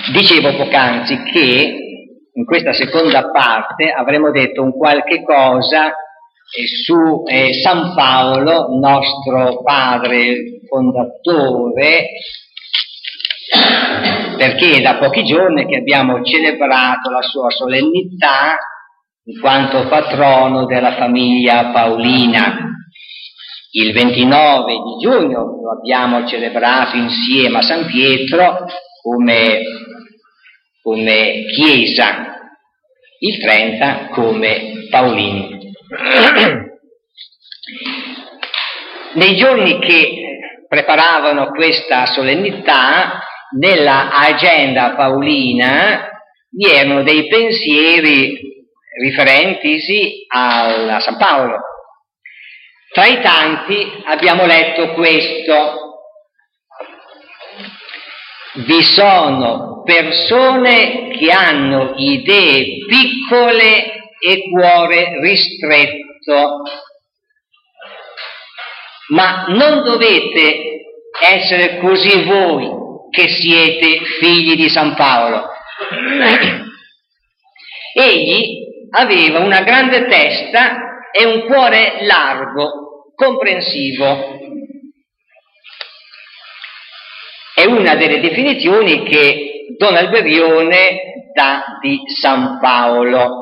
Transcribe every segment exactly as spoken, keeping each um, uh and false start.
Dicevo poc'anzi che in questa seconda parte avremo detto un qualche cosa eh, su eh, San Paolo, nostro padre fondatore, perché è da pochi giorni che abbiamo celebrato la sua solennità in quanto patrono della famiglia paolina. Il ventinove di giugno lo abbiamo celebrato insieme a San Pietro come, come chiesa, il trenta come paolini. Nei giorni che preparavano questa solennità, nella agenda paolina vi erano dei pensieri riferentisi a San Paolo. Tra i tanti abbiamo letto questo: vi sono persone che hanno idee piccole e cuore ristretto, ma non dovete essere così voi che siete figli di San Paolo. Egli aveva una grande testa e un cuore largo, comprensivo. È una delle definizioni che Don Alberione dà di San Paolo.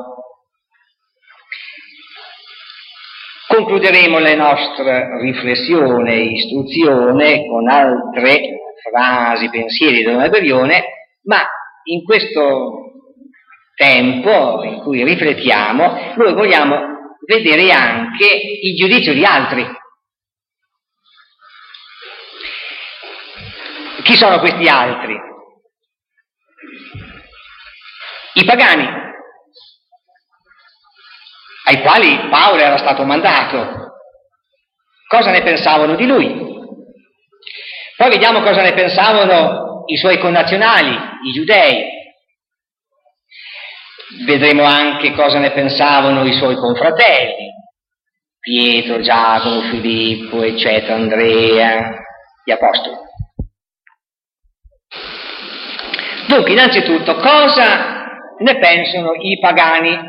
Concluderemo la nostra riflessione e istruzione con altre frasi, pensieri di Don Alberione, ma in questo tempo in cui riflettiamo noi vogliamo vedere anche il giudizio di altri. Chi sono questi altri? I pagani, ai quali Paolo era stato mandato. Cosa ne pensavano di lui? Poi vediamo cosa ne pensavano i suoi connazionali, i giudei. Vedremo anche cosa ne pensavano i suoi confratelli, Pietro, Giacomo, Filippo, eccetera, Andrea, gli apostoli. Dunque, innanzitutto, cosa ne pensano i pagani?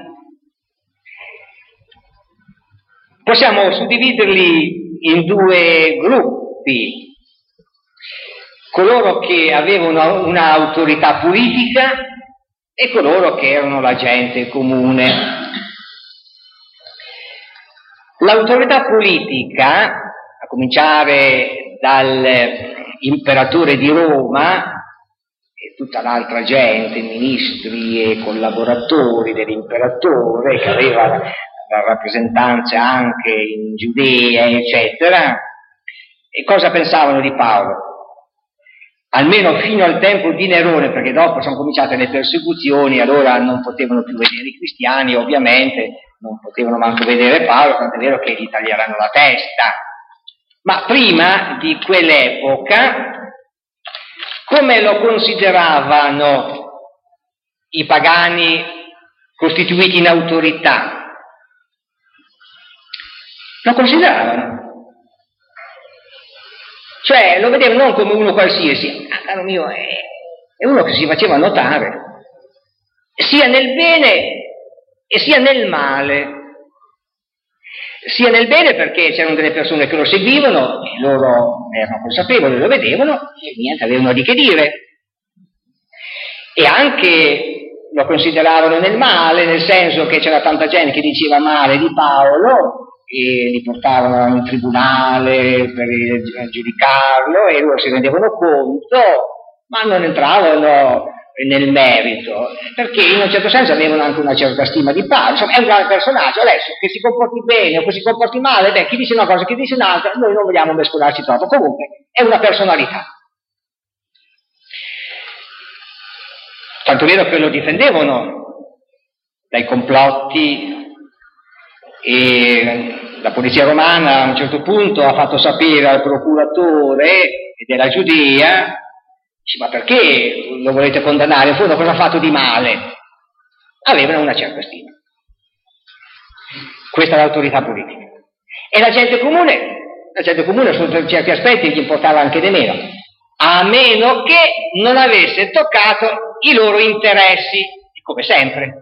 Possiamo suddividerli in due gruppi: coloro che avevano un'autorità politica e coloro che erano la gente comune. L'autorità politica, a cominciare dall'imperatore di Roma e tutta l'altra gente, ministri e collaboratori dell'imperatore, che aveva la rappresentanza anche in Giudea, eccetera, e cosa pensavano di Paolo? Almeno fino al tempo di Nerone, perché dopo sono cominciate le persecuzioni, allora non potevano più vedere i cristiani, ovviamente non potevano manco vedere Paolo, tant'è vero che gli taglieranno la testa. Ma prima di quell'epoca, come lo consideravano i pagani costituiti in autorità? Lo consideravano. Cioè lo vedevano non come uno qualsiasi, ah, caro mio, è, è uno che si faceva notare, sia nel bene e sia nel male. Sia nel bene perché c'erano delle persone che lo seguivano, e loro erano consapevoli, lo vedevano, e niente, avevano di che dire. E anche lo consideravano nel male, nel senso che c'era tanta gente che diceva male di Paolo, e li portavano in tribunale per giudicarlo e loro si rendevano conto, ma non entravano nel merito, perché in un certo senso avevano anche una certa stima di Paolo. Insomma, è un grande personaggio. Adesso che si comporti bene o che si comporti male, beh, chi dice una cosa, chi dice un'altra, noi non vogliamo mescolarci troppo. Comunque è una personalità, tanto vero che lo difendevano dai complotti. E la polizia romana a un certo punto ha fatto sapere al procuratore della Giudea, dice, ma perché lo volete condannare? In fondo cosa ha fatto di male? Avevano una certa stima. Questa è l'autorità politica. E la gente comune, la gente comune su certi aspetti gli importava anche di meno. a meno che non avesse toccato i loro interessi, come sempre.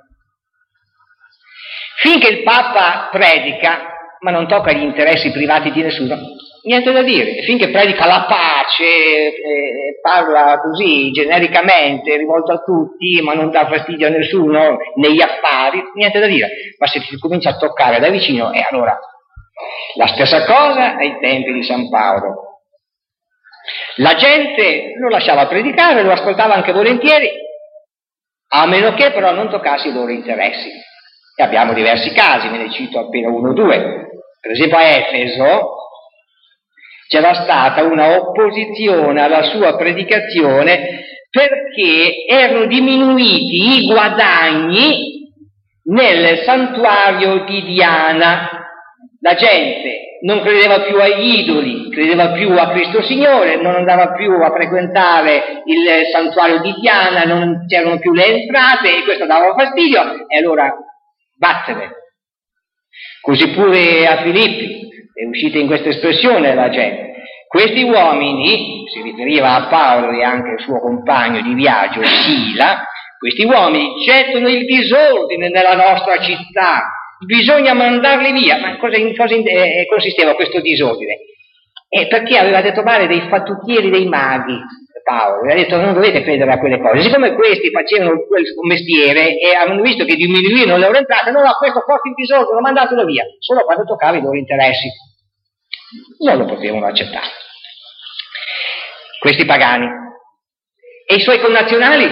Finché il Papa predica, ma non tocca gli interessi privati di nessuno, niente da dire. Finché predica la pace, eh, parla così genericamente, rivolto a tutti, ma non dà fastidio a nessuno negli affari, niente da dire. Ma se si comincia a toccare da vicino, e eh, allora la stessa cosa ai tempi di San Paolo. La gente lo lasciava predicare, lo ascoltava anche volentieri, a meno che però non toccasse i loro interessi. E abbiamo diversi casi, ve ne cito appena uno o due. Per esempio a Efeso c'era stata una opposizione alla sua predicazione perché erano diminuiti i guadagni nel santuario di Diana. La gente non credeva più agli idoli, credeva più a Cristo Signore, non andava più a frequentare il santuario di Diana, non c'erano più le entrate e questo dava fastidio e allora vattene. Così pure a Filippi è uscita in questa espressione la gente. Questi uomini, si riferiva a Paolo e anche al suo compagno di viaggio Sila, questi uomini gettano il disordine nella nostra città, bisogna mandarli via. Ma cosa, in cosa eh, consisteva questo disordine? Eh, perché aveva detto male dei fattucchieri, dei maghi, Paolo, aveva detto non dovete credere a quelle cose. Siccome questi facevano quel mestiere e avevano visto che diminuivano le loro entrate, no, no, questo porta il disordine, mandatelo via, solo quando toccava i loro interessi. Non lo potevano accettare. Questi pagani. E i suoi connazionali?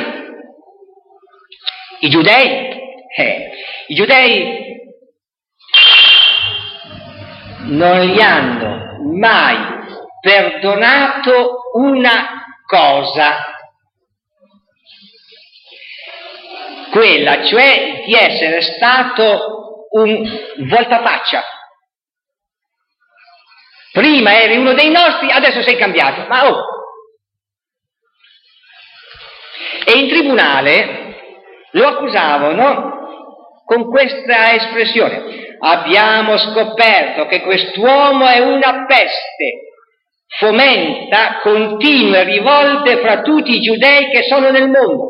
I giudei? Eh, i giudei non gli hanno mai perdonato una cosa, quella cioè di essere stato un voltafaccia. Prima eri uno dei nostri, adesso sei cambiato, ma oh! E in tribunale lo accusavano con questa espressione: abbiamo scoperto che quest'uomo è una peste, fomenta continue rivolte fra tutti i giudei che sono nel mondo.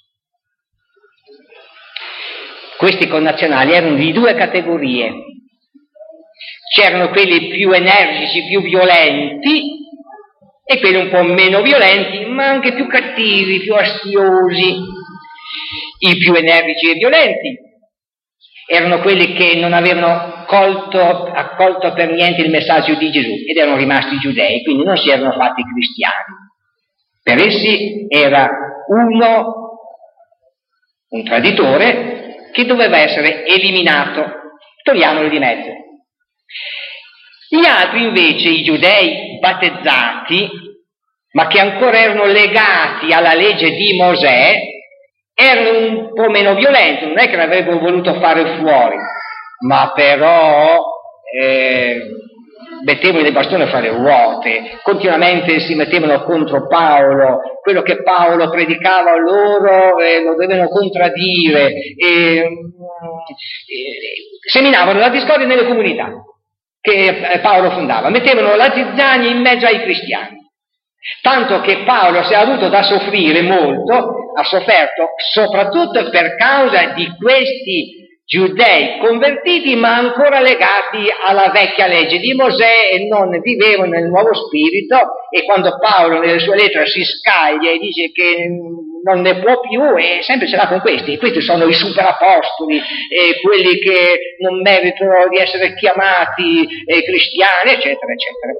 Questi connazionali erano di due categorie. C'erano quelli più energici, più violenti, e quelli un po' meno violenti, ma anche più cattivi, più astiosi. I più energici e violenti erano quelli che non avevano colto, accolto per niente il messaggio di Gesù ed erano rimasti giudei, quindi non si erano fatti cristiani. Per essi era uno, un traditore, che doveva essere eliminato, togliamolo di mezzo. Gli altri invece, i giudei battezzati, ma che ancora erano legati alla legge di Mosè, erano un po' meno violenti, non è che l'avrebbero voluto fare fuori, ma però eh, mettevano il bastone a fare ruote, continuamente si mettevano contro Paolo, quello che Paolo predicava loro eh, lo dovevano contraddire, e, e, seminavano la discordia nelle comunità che Paolo fondava, mettevano la zizzania in mezzo ai cristiani. Tanto che Paolo si è avuto da soffrire molto, ha sofferto soprattutto per causa di questi giudei convertiti ma ancora legati alla vecchia legge di Mosè e non vivevano nel nuovo spirito, e quando Paolo nelle sue lettere si scaglia e dice che non ne può più, e sempre ce l'ha con questi, e questi sono i superapostoli, e quelli che non meritano di essere chiamati eh, cristiani, eccetera, eccetera.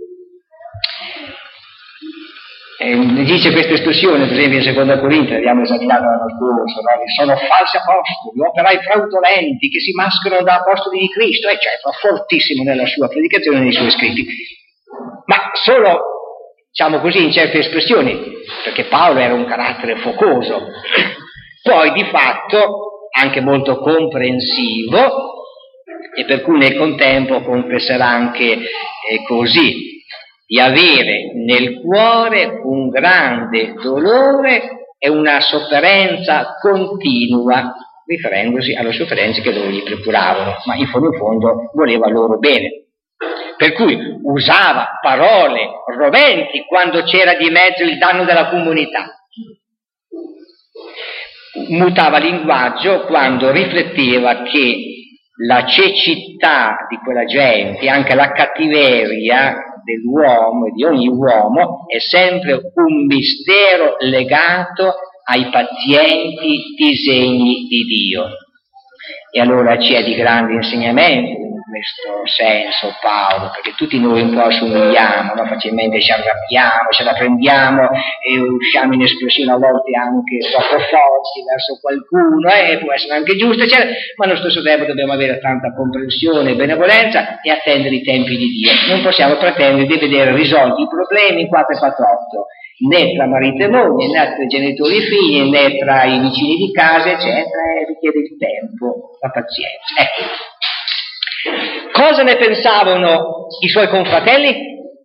Eh, dice questa espressione, per esempio in seconda Corinzi, abbiamo esaminato l'anno scorso, no? Sono falsi apostoli, operai fraudolenti che si mascherano da apostoli di Cristo, eccetera, fortissimo nella sua predicazione e nei suoi scritti, ma solo, diciamo così, in certe espressioni, perché Paolo era un carattere focoso, poi di fatto anche molto comprensivo, e per cui nel contempo confesserà anche eh, così, di avere nel cuore un grande dolore e una sofferenza continua, riferendosi alle sofferenze che loro gli procuravano, ma in fondo in fondo voleva loro bene. per cui usava parole roventi quando c'era di mezzo il danno della comunità. Mutava linguaggio quando rifletteva che la cecità di quella gente, anche la cattiveria dell'uomo e di ogni uomo, è sempre un mistero legato ai pazienti disegni di Dio. E allora c'è di grande insegnamento in questo senso Paolo, perché tutti noi un po' assomigliamo, no? Facilmente ci arrabbiamo, ce la prendiamo e usciamo in espressione a volte anche troppo forti verso qualcuno, e eh, può essere anche giusto, eccetera, ma allo stesso tempo dobbiamo avere tanta comprensione e benevolenza e attendere i tempi di Dio. Non possiamo pretendere di vedere risolti i problemi in quattro quattro otto, né tra marito e moglie, né tra genitori e figli, né tra i vicini di casa, eccetera, e richiede il tempo, la pazienza. Ecco. Cosa ne pensavano i suoi confratelli?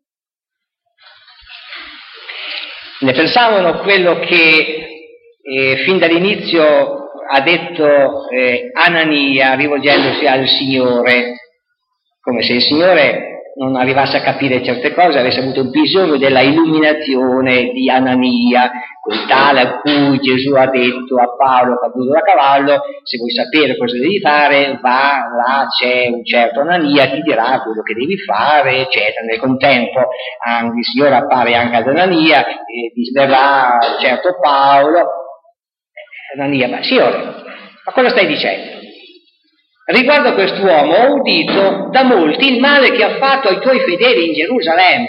Ne pensavano quello che eh, fin dall'inizio ha detto eh, Anania rivolgendosi al Signore, come se il Signore non arrivasse a capire certe cose, avesse avuto bisogno della illuminazione di Anania, quel tale a cui Gesù ha detto a Paolo caduto da cavallo: se vuoi sapere cosa devi fare, va là, c'è un certo Anania, ti dirà quello che devi fare, eccetera. Nel contempo anche il Signore appare anche ad Anania e verrà certo Paolo. Anania, ma Signore, ma cosa stai dicendo? Riguardo a quest'uomo ho udito da molti il male che ha fatto ai tuoi fedeli in Gerusalemme.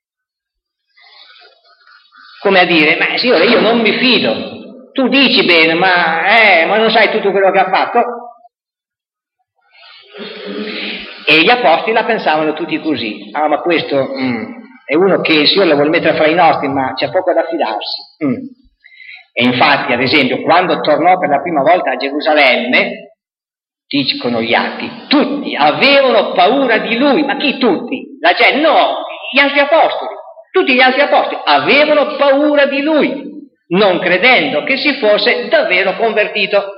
Come a dire, ma Signore, io non mi fido. Tu dici bene, ma, eh, ma non sai tutto quello che ha fatto? E gli apostoli la pensavano tutti così. Ah, ma questo mm, è uno che il Signore lo vuole mettere fra i nostri, ma c'è poco da fidarsi. Mm. E infatti, ad esempio, quando tornò per la prima volta a Gerusalemme, dicono gli atti, tutti avevano paura di lui. Ma chi tutti? La gente? No, gli altri apostoli. Tutti gli altri apostoli avevano paura di lui, non credendo che si fosse davvero convertito.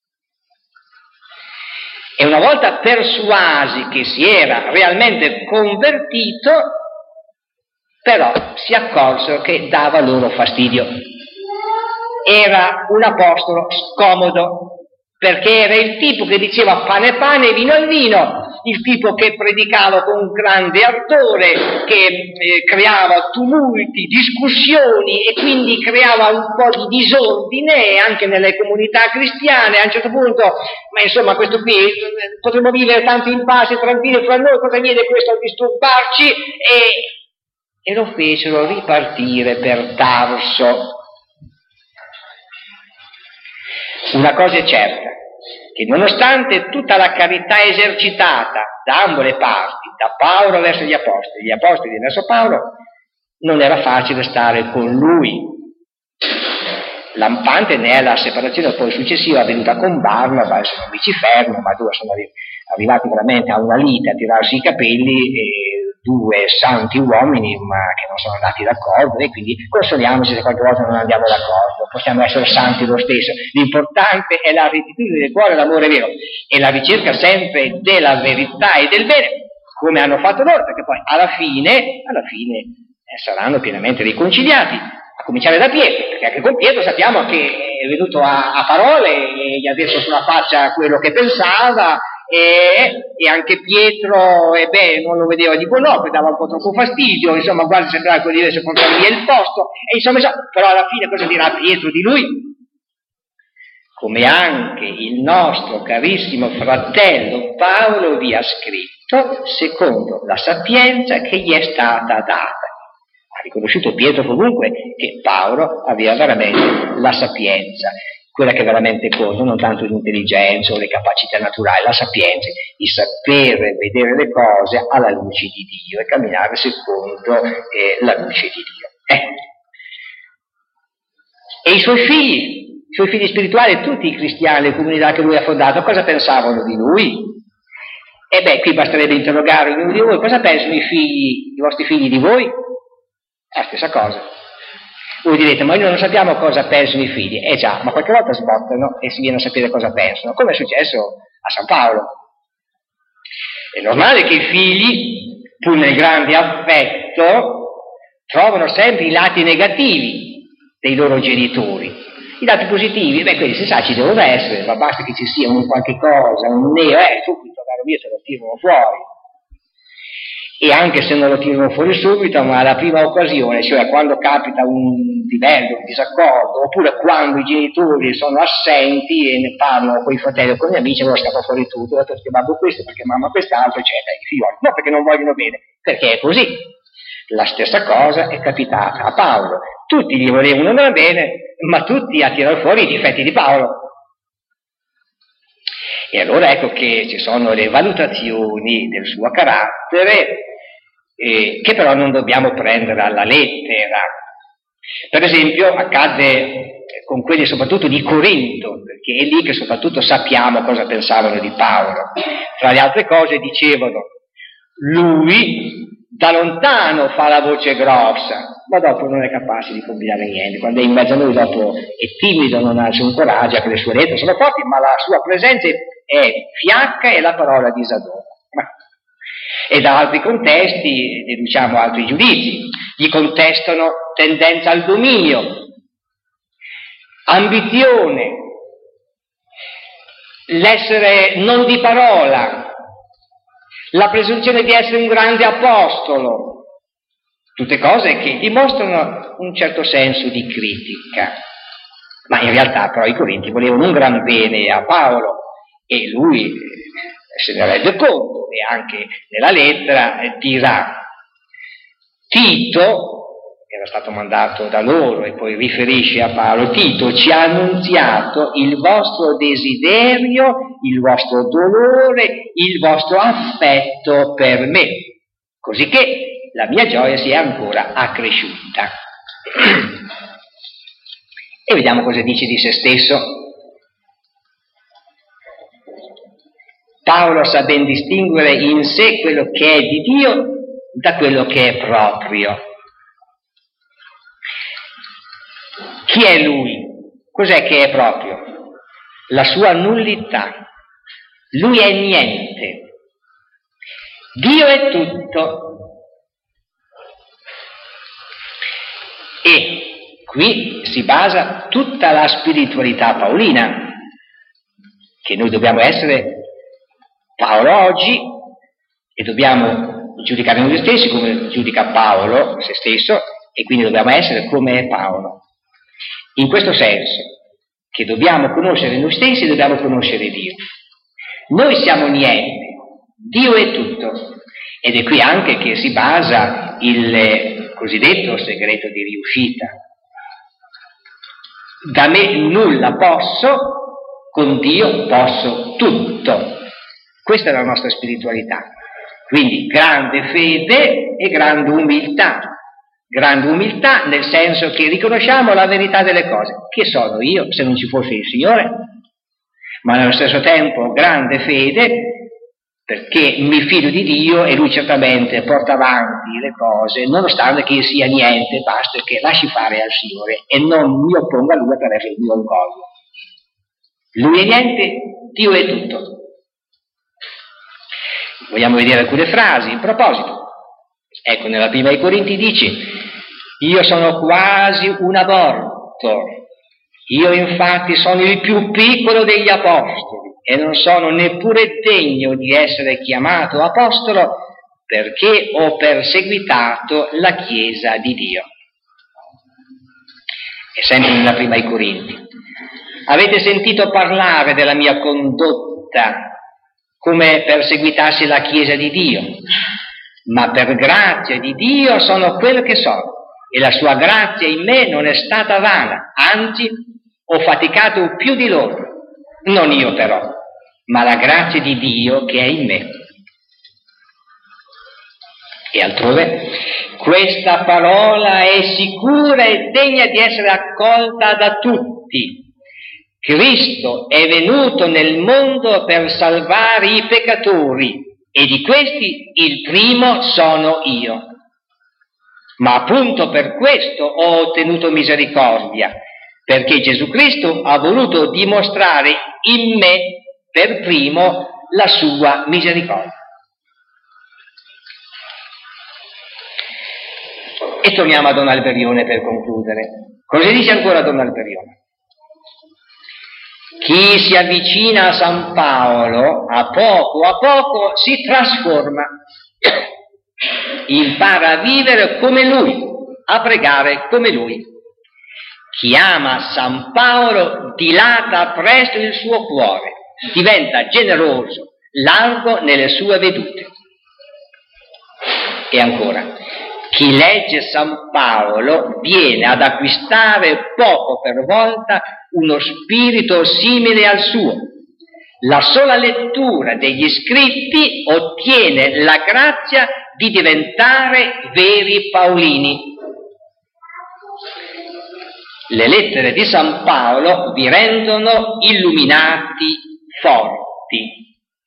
E una volta persuasi che si era realmente convertito, però si accorsero che dava loro fastidio. Era un apostolo scomodo, perché era il tipo che diceva pane pane e vino al vino, il tipo che predicava con grande ardore, che eh, creava tumulti, discussioni e quindi creava un po' di disordine anche nelle comunità cristiane. A un certo punto, ma insomma questo qui, potremmo vivere tanto in pace, tranquilli fra noi, cosa viene questo a disturbarci? E, e lo fecero ripartire per Tarso. Una cosa è certa, che nonostante tutta la carità esercitata da ambo le parti, da Paolo verso gli apostoli, gli apostoli verso Paolo, non era facile stare con lui. Lampante ne è la separazione poi successiva avvenuta con Barnaba, se non mi ci fermo, ma due sono arrivati veramente a una lite, a tirarsi i capelli, e due santi uomini ma che non sono andati d'accordo, e quindi consoliamoci se qualche volta non andiamo d'accordo, possiamo essere santi lo stesso. L'importante è la rettitudine del cuore, l'amore vero e la ricerca sempre della verità e del bene, come hanno fatto loro, perché poi alla fine, alla fine eh, saranno pienamente riconciliati, a cominciare da Pietro, perché anche con Pietro sappiamo che è venuto a, a parole e gli ha detto sulla faccia quello che pensava. E, e anche Pietro, e beh, non lo vedeva di buon occhio, dava un po' troppo fastidio, insomma, quasi sembrava che volesse portare via il posto, e insomma, però alla fine cosa dirà Pietro di lui? Come anche il nostro carissimo fratello Paolo vi ha scritto secondo la sapienza che gli è stata data. Ha riconosciuto Pietro comunque che Paolo aveva veramente la sapienza, quella che veramente conta, non tanto l'intelligenza o le capacità naturali, la sapienza, di sapere vedere le cose alla luce di Dio e camminare secondo eh, la luce di Dio. Eh. E i suoi figli, i suoi figli spirituali, tutti i cristiani, le comunità che lui ha fondato, cosa pensavano di lui? E beh, qui basterebbe interrogare ognuno di voi, cosa pensano i figli, i vostri figli di voi? È la stessa cosa. Voi direte, ma noi non sappiamo cosa pensano i figli. Eh già, ma qualche volta sbottano e si viene a sapere cosa pensano, come è successo a San Paolo. È normale che i figli pur nel grande affetto, trovano sempre i lati negativi dei loro genitori. I lati positivi, beh, quelli si sa ci devono essere, ma basta che ci sia un qualche cosa, un neo, eh, subito, caro mio, te lo tirano fuori. E anche se non lo tirano fuori subito, ma alla prima occasione, cioè quando capita un livello, un disaccordo, oppure quando i genitori sono assenti e ne parlano con i fratelli o con gli amici, allora scappa fuori tutto, perché babbo questo, perché mamma quest'altro, eccetera, i figlioli, no, perché non vogliono bene, perché è così. La stessa cosa è capitata a Paolo. Tutti gli volevano bene, ma tutti a tirare fuori i difetti di Paolo. E allora ecco che ci sono le valutazioni del suo carattere eh, che però non dobbiamo prendere alla lettera. Per esempio accadde con quelli soprattutto di Corinto, perché è lì che soprattutto sappiamo cosa pensavano di Paolo. Tra le altre cose dicevano: lui da lontano fa la voce grossa, ma dopo non è capace di combinare niente. Quando è in mezzo a noi dopo è timido, non ha nessun coraggio, che le sue lettere sono forti, ma la sua presenza è fiacca e la parola disadora. E da altri contesti deduciamo altri giudizi. Gli contestano tendenza al dominio, ambizione, l'essere non di parola, la presunzione di essere un grande apostolo, tutte cose che dimostrano un certo senso di critica. Ma in realtà però i Corinti volevano un gran bene a Paolo e lui se ne rende conto, e anche nella lettera dirà: Tito, era stato mandato da loro e poi riferisce a Paolo, Tito ci ha annunziato il vostro desiderio, il vostro dolore, il vostro affetto per me, così che la mia gioia si è ancora accresciuta. E vediamo cosa dice di se stesso. Paolo sa ben distinguere in sé quello che è di Dio da quello che è proprio. Chi è lui? Cos'è che è proprio? La sua nullità. Lui è niente. Dio è tutto. E qui si basa tutta la spiritualità paolina, che noi dobbiamo essere Paolo oggi e dobbiamo giudicare noi stessi come giudica Paolo se stesso, e quindi dobbiamo essere come è Paolo. In questo senso, che dobbiamo conoscere noi stessi e dobbiamo conoscere Dio. Noi siamo niente, Dio è tutto, ed è qui anche che si basa il cosiddetto segreto di riuscita. Da me nulla posso, con Dio posso tutto. Questa è la nostra spiritualità. Quindi grande fede e grande umiltà. Grande umiltà nel senso che riconosciamo la verità delle cose. Chi sono io se non ci fosse il Signore? Ma nello stesso tempo grande fede perché mi fido di Dio e Lui certamente porta avanti le cose nonostante che io sia niente, basta che lasci fare al Signore e non mi opponga a Lui attraverso il mio orgoglio. Lui è niente, Dio è tutto. Vogliamo vedere alcune frasi in proposito. Ecco, nella prima ai Corinti dice: io sono quasi un aborto, io infatti sono il più piccolo degli apostoli e non sono neppure degno di essere chiamato apostolo perché ho perseguitato la Chiesa di Dio. E sempre nella prima ai Corinti: avete sentito parlare della mia condotta come perseguitassi la Chiesa di Dio, ma per grazia di Dio sono quello che sono, e la sua grazia in me non è stata vana, anzi ho faticato più di loro, non io però, ma la grazia di Dio che è in me. E altrove: questa parola è sicura e degna di essere accolta da tutti. Cristo è venuto nel mondo per salvare i peccatori e di questi il primo sono io. Ma appunto per questo ho ottenuto misericordia, perché Gesù Cristo ha voluto dimostrare in me per primo la sua misericordia. E torniamo a Don Alberione per concludere. Cosa dice ancora Don Alberione? Chi si avvicina a San Paolo, a poco a poco si trasforma, impara a vivere come lui, a pregare come lui. Chi ama San Paolo dilata presto il suo cuore, diventa generoso, largo nelle sue vedute. E ancora, chi legge San Paolo viene ad acquistare poco per volta uno spirito simile al suo. La sola lettura degli scritti ottiene la grazia di diventare veri paolini. Le lettere di San Paolo vi rendono illuminati, forti.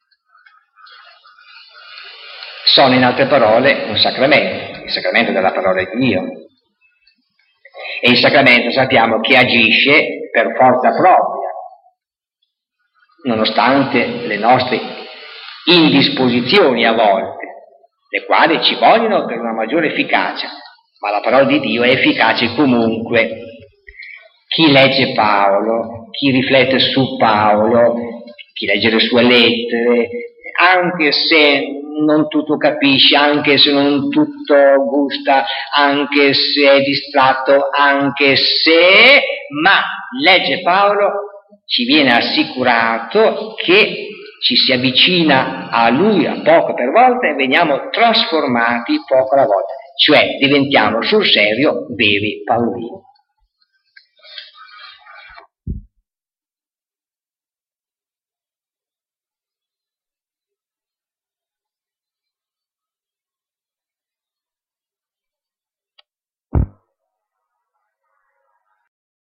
Sono, in altre parole, un sacramento, il sacramento della parola di Dio. E il sacramento sappiamo che agisce per forza propria, nonostante le nostre indisposizioni a volte, le quali ci vogliono per una maggiore efficacia, ma la parola di Dio è efficace comunque. Chi legge Paolo, chi riflette su Paolo, chi legge le sue lettere, anche se non tutto capisce, anche se non tutto gusta, anche se è distratto, anche se, ma legge Paolo, ci viene assicurato che ci si avvicina a lui a poco per volta e veniamo trasformati poco alla volta, cioè diventiamo sul serio veri paolini.